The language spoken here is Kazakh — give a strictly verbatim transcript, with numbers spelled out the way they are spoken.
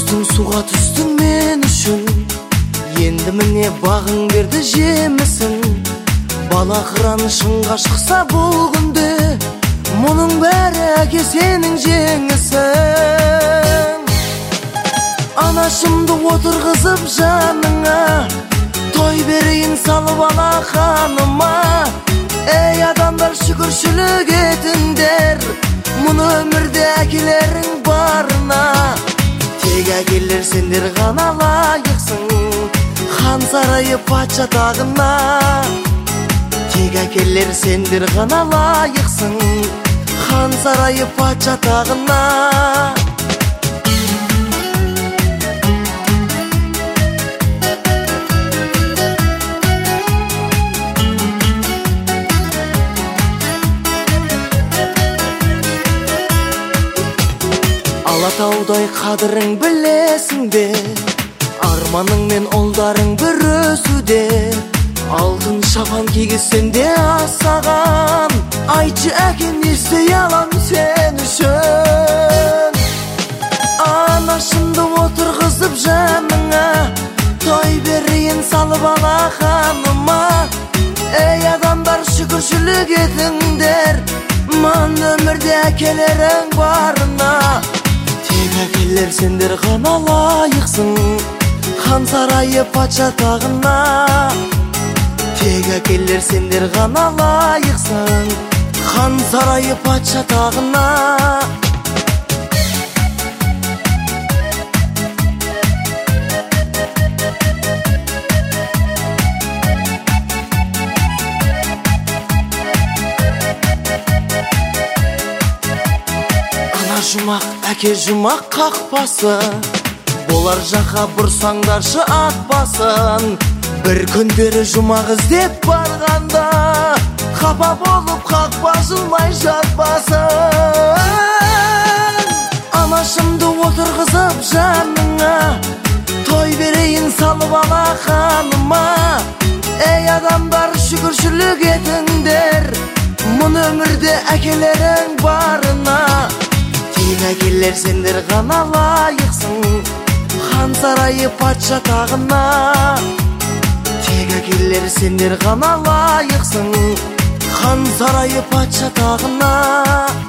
Көзің суға түстің мен үшін, енді міне бағың берді жемісін. Бала қыранышыңға шықса бұл күнде, мұның бәрі әке сенің жеңісің. Анашымды отырғызып жаныңа, той берейін салып ала ханыма. Ей адамдар, шүкіршілік етіңдер, мұны өмірде әкелерің барына. Тек әкелер сендер ғана лайықсың, хан сарайы патша тағына. Тек әкелер сендер ғана лайықсың, хан сарайы патша тағына. Алатаудай қадірің білесің бе, арманың мен ұлдарың бір өсуде. Алтын шапан кигізсем де асаған, айтшы әкем не істей алам сен үшін. Анашымды отырғызып жаныңа, той берейін салып ала ханыма. Ей адамдар, шүкіршілік етіңдер, мұн өмірде әкелерің барына. Тек әкелер сендер ғана лайықсың, хан сарайы патша тағына. Тек әкелер сендер ғана лайықсың, хан сарайы патша тағына. Ана жұмақ, әке жұмақ қақпасы, болар жаққа бұрсаңдаршы ат басын. Бір күндері жұмақ іздеп барғанда, қапа болып қақпа жылмай жатпасын. Анашымды отырғызып жаныңа, той берейін салып ала ханыма. Ей адамдар, шүкіршілік етіңдер, мұн өмірде әкелерің барына. Тек әкелер сендер ғана лайықсың, хан сарайы патша тағына. Тек әкелер сендер ғана лайықсың, хан сарайы патша тағына.